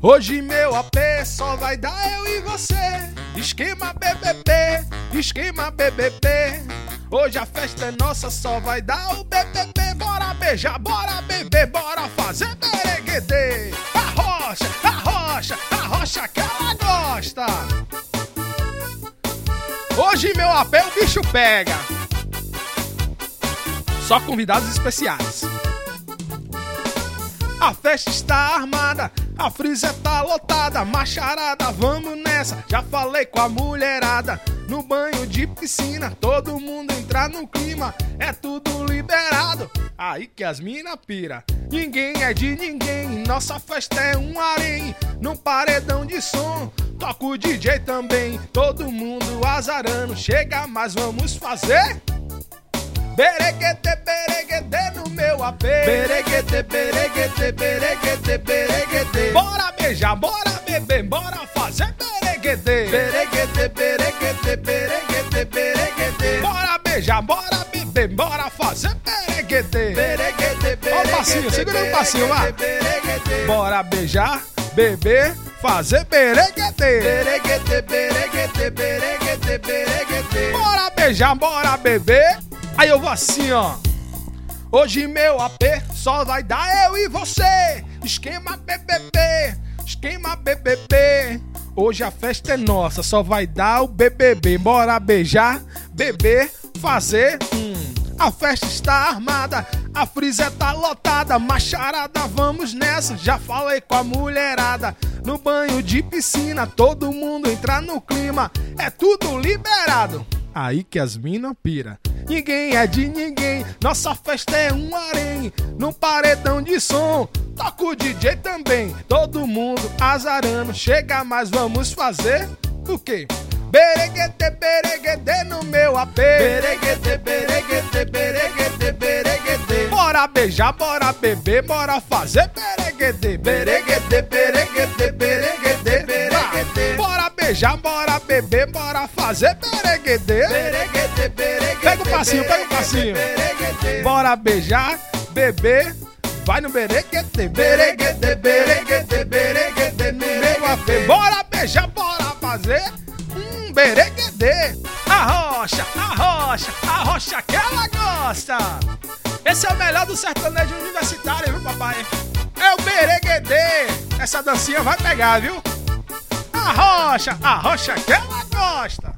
Hoje meu AP só vai dar eu e você. Esquema BBB, esquema BBB. Hoje a festa é nossa, só vai dar o BBB. Bora beijar, bora beber, bora fazer bereguedê. Arrocha, arrocha, arrocha que ela gosta. Hoje meu AP o bicho pega. Só convidados especiais. A festa está armada, a freezer tá lotada, macharada, vamos nessa, já falei com a mulherada. No banho de piscina, todo mundo entrar no clima, é tudo liberado, aí que as mina pira. Ninguém é de ninguém, nossa festa é um harém, num paredão de som, toca o DJ também. Todo mundo azarando, chega mais, vamos fazer bereguedê, bereguedê no meu AP. Bereguedê, bereguedê, bereguedê, bereguedê. Bora beijar, bora beber, bora fazer bereguedê. Bereguedê, bereguedê, bereguedê, bereguedê. Bora beijar, bora beber, bora fazer bereguedê. Bereguedê, bereguedê. Ó o passinho, segura o passinho lá. Bora beijar, beber, fazer bereguedê. Bereguedê, bereguedê, bereguedê, bereguedê. Bora beijar, bora beber. Aí eu vou assim, ó. Hoje meu AP só vai dar eu e você. Esquema BBB, esquema BBB. Hoje a festa é nossa, só vai dar o BBB. Bora beijar, beber, fazer. A festa está armada, a freezer tá lotada, macharada, vamos nessa, já falei com a mulherada. No banho de piscina, todo mundo entrar no clima, é tudo liberado, aí que as mina pira. Ninguém é de ninguém, nossa festa é um harém, num paredão de som, toca o DJ também. Todo mundo azarando, chega mais, vamos fazer o quê? Bereguedê, bereguedê no meu AP. Bereguedê, bereguedê, bereguedê, bereguedê. Bora beijar, bora beber, bora fazer bereguedê. Bereguedê, bereguedê, bereguedê, bereguedê. Bora beijar, bora beber, bora fazer bereguedê. Bereguedê, bereguedê. Pega o passinho, pega o passinho. Bora beijar, beber, vai no bereguedê. Bereguedê, bereguedê, bereguedê no meu AP. Bora beijar, bora fazer bereguedê. Arrocha, arrocha, arrocha que ela gosta. Esse é o melhor do sertanejo universitário, viu, papai? É o bereguedê. Essa dancinha vai pegar, viu? Arrocha, arrocha que ela gosta.